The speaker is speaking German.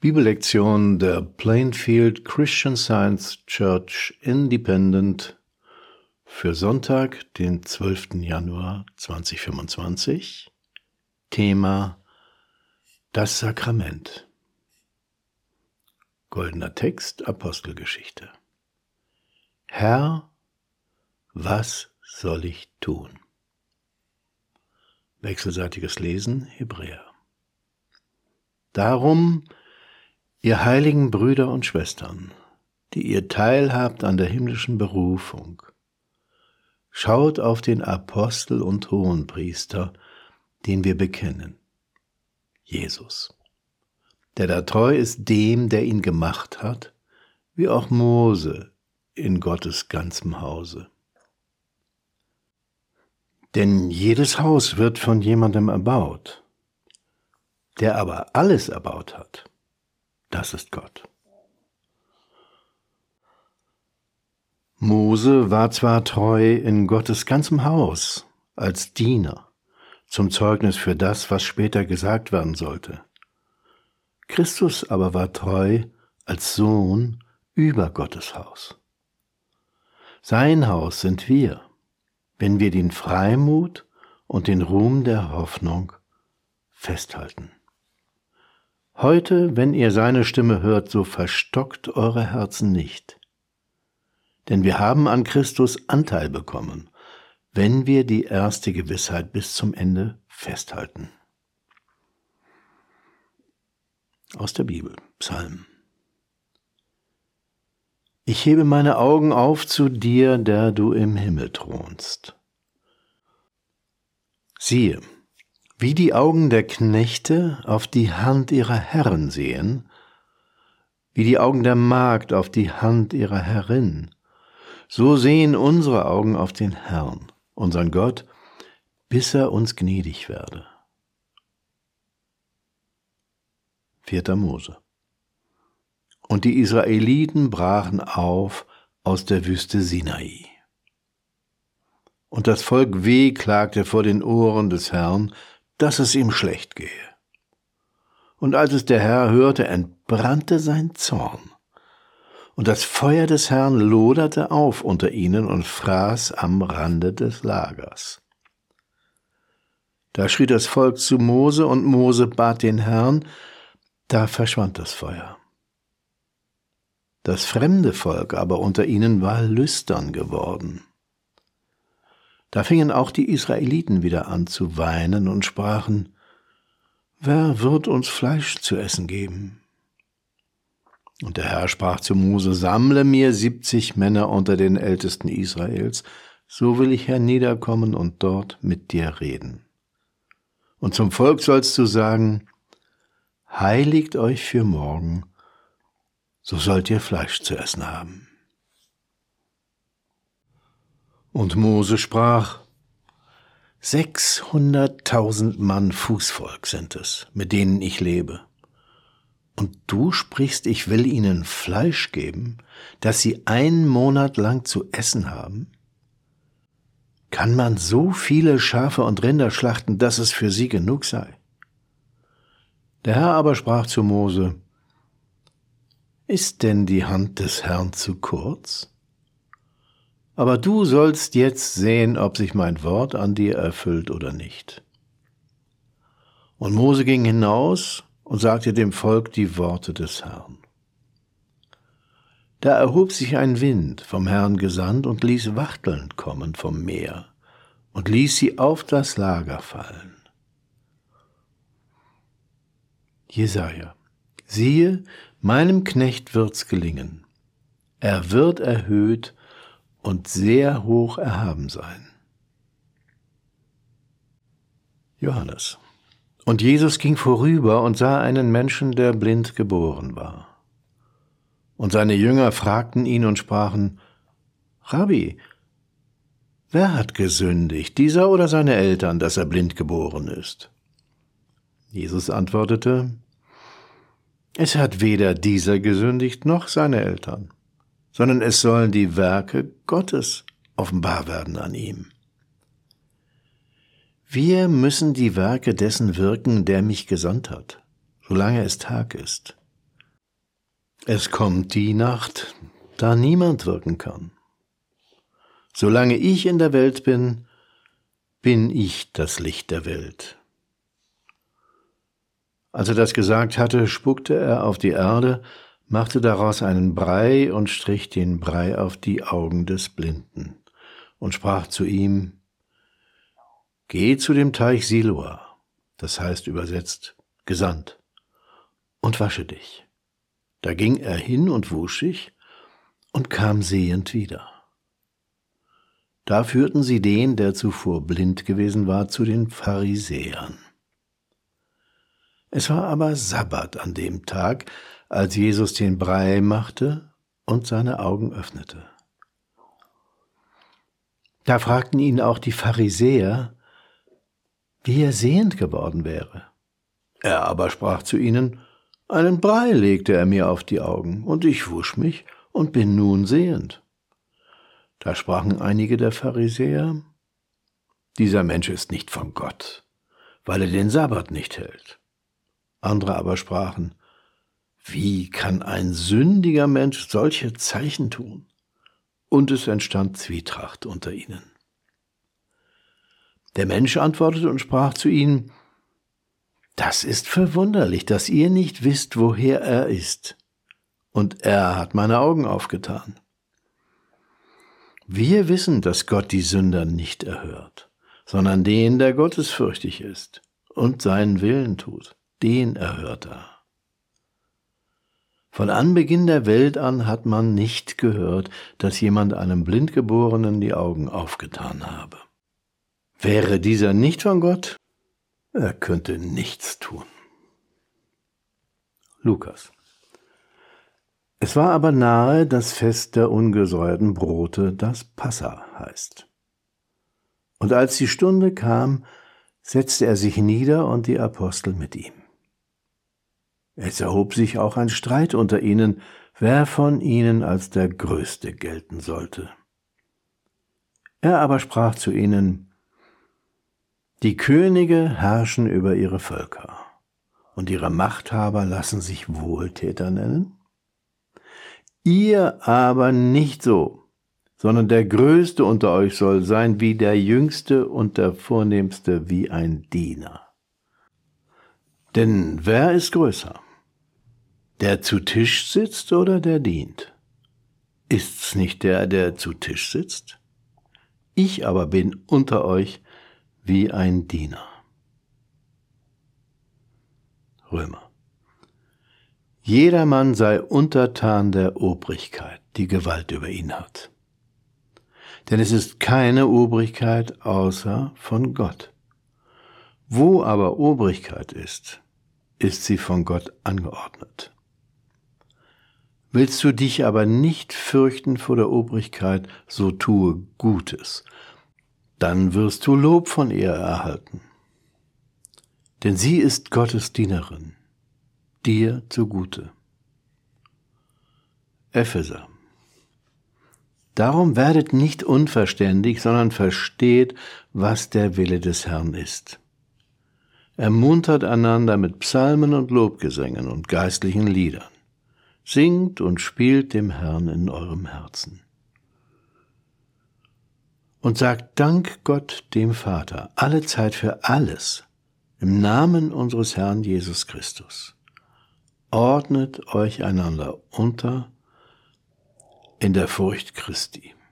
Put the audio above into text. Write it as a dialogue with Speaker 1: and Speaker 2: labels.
Speaker 1: Bibellektion der Plainfield Christian Science Church Independent für Sonntag, den 12. Januar 2025. Thema: Das Sakrament. Goldener Text, Apostelgeschichte. Herr, was soll ich tun? Wechselseitiges Lesen, Hebräer. Darum, ihr heiligen Brüder und Schwestern, die ihr teilhabt an der himmlischen Berufung, schaut auf den Apostel und Hohenpriester, den wir bekennen, Jesus, der da treu ist dem, der ihn gemacht hat, wie auch Mose in Gottes ganzem Hause. Denn jedes Haus wird von jemandem erbaut, der aber alles erbaut hat, das ist Gott. Mose war zwar treu in Gottes ganzem Haus als Diener, zum Zeugnis für das, was später gesagt werden sollte. Christus aber war treu als Sohn über Gottes Haus. Sein Haus sind wir, wenn wir den Freimut und den Ruhm der Hoffnung festhalten. Heute, wenn ihr seine Stimme hört, so verstockt eure Herzen nicht. Denn wir haben an Christus Anteil bekommen, wenn wir die erste Gewissheit bis zum Ende festhalten. Aus der Bibel, Psalm. Ich hebe meine Augen auf zu dir, der du im Himmel thronst. Siehe, wie die Augen der Knechte auf die Hand ihrer Herren sehen, wie die Augen der Magd auf die Hand ihrer Herrin, so sehen unsere Augen auf den Herrn, unseren Gott, bis er uns gnädig werde. 4. Mose. Und die Israeliten brachen auf aus der Wüste Sinai. Und das Volk wehklagte vor den Ohren des Herrn, dass es ihm schlecht gehe. Und als es der Herr hörte, entbrannte sein Zorn. Und das Feuer des Herrn loderte auf unter ihnen und fraß am Rande des Lagers. Da schrie das Volk zu Mose, und Mose bat den Herrn, da verschwand das Feuer. Das fremde Volk aber unter ihnen war lüstern geworden. Da fingen auch die Israeliten wieder an zu weinen und sprachen: Wer wird uns Fleisch zu essen geben? Und der Herr sprach zu Mose: Sammle mir 70 Männer unter den Ältesten Israels, so will ich herniederkommen und dort mit dir reden. Und zum Volk sollst du sagen: Heiligt euch für morgen, so sollt ihr Fleisch zu essen haben. Und Mose sprach: 600.000 Mann Fußvolk sind es, mit denen ich lebe. Und du sprichst, ich will ihnen Fleisch geben, dass sie 1 Monat lang zu essen haben? Kann man so viele Schafe und Rinder schlachten, dass es für sie genug sei? Der Herr aber sprach zu Mose: Ist denn die Hand des Herrn zu kurz? Aber du sollst jetzt sehen, ob sich mein Wort an dir erfüllt oder nicht. Und Mose ging hinaus und sagte dem Volk die Worte des Herrn. Da erhob sich ein Wind, vom Herrn gesandt, und ließ Wachteln kommen vom Meer und ließ sie auf das Lager fallen. Jesaja: Siehe, meinem Knecht wird's gelingen. Er wird erhöht und sehr hoch erhaben sein. Johannes. Und Jesus ging vorüber und sah einen Menschen, der blind geboren war. Und seine Jünger fragten ihn und sprachen: Rabbi, wer hat gesündigt, dieser oder seine Eltern, dass er blind geboren ist? Jesus antwortete: Es hat weder dieser gesündigt noch seine Eltern, sondern es sollen die Werke Gottes offenbar werden an ihm. Wir müssen die Werke dessen wirken, der mich gesandt hat, solange es Tag ist. Es kommt die Nacht, da niemand wirken kann. Solange ich in der Welt bin, bin ich das Licht der Welt. Als er das gesagt hatte, spuckte er auf die Erde, machte daraus einen Brei und strich den Brei auf die Augen des Blinden und sprach zu ihm: Geh zu dem Teich Siloa, das heißt übersetzt gesandt, und wasche dich. Da ging er hin und wusch sich und kam sehend wieder. Da führten sie den, der zuvor blind gewesen war, zu den Pharisäern. Es war aber Sabbat an dem Tag, als Jesus den Brei machte und seine Augen öffnete. Da fragten ihn auch die Pharisäer, wie er sehend geworden wäre. Er aber sprach zu ihnen: Einen Brei legte er mir auf die Augen, und ich wusch mich und bin nun sehend. Da sprachen einige der Pharisäer: Dieser Mensch ist nicht von Gott, weil er den Sabbat nicht hält. Andere aber sprachen: Wie kann ein sündiger Mensch solche Zeichen tun? Und es entstand Zwietracht unter ihnen. Der Mensch antwortete und sprach zu ihnen: Das ist verwunderlich, dass ihr nicht wisst, woher er ist. Und er hat meine Augen aufgetan. Wir wissen, dass Gott die Sünder nicht erhört, sondern den, der gottesfürchtig ist und seinen Willen tut, den erhört er. Von Anbeginn der Welt an hat man nicht gehört, dass jemand einem Blindgeborenen die Augen aufgetan habe. Wäre dieser nicht von Gott, er könnte nichts tun. Lukas. Es war aber nahe das Fest der ungesäuerten Brote, das Passa heißt. Und als die Stunde kam, setzte er sich nieder und die Apostel mit ihm. Es erhob sich auch ein Streit unter ihnen, wer von ihnen als der Größte gelten sollte. Er aber sprach zu ihnen: Die Könige herrschen über ihre Völker, und ihre Machthaber lassen sich Wohltäter nennen. Ihr aber nicht so, sondern der Größte unter euch soll sein wie der Jüngste und der Vornehmste wie ein Diener. Denn wer ist größer? Der zu Tisch sitzt oder der dient? Ist's nicht der, der zu Tisch sitzt? Ich aber bin unter euch wie ein Diener. Römer. Jedermann sei untertan der Obrigkeit, die Gewalt über ihn hat. Denn es ist keine Obrigkeit außer von Gott. Wo aber Obrigkeit ist, ist sie von Gott angeordnet. Willst du dich aber nicht fürchten vor der Obrigkeit, so tue Gutes, dann wirst du Lob von ihr erhalten. Denn sie ist Gottes Dienerin, dir zugute. Epheser. Darum werdet nicht unverständig, sondern versteht, was der Wille des Herrn ist. Ermuntert einander mit Psalmen und Lobgesängen und geistlichen Liedern. Singt und spielt dem Herrn in eurem Herzen. Und sagt Dank Gott, dem Vater, allezeit für alles, im Namen unseres Herrn Jesus Christus. Ordnet euch einander unter in der Furcht Christi.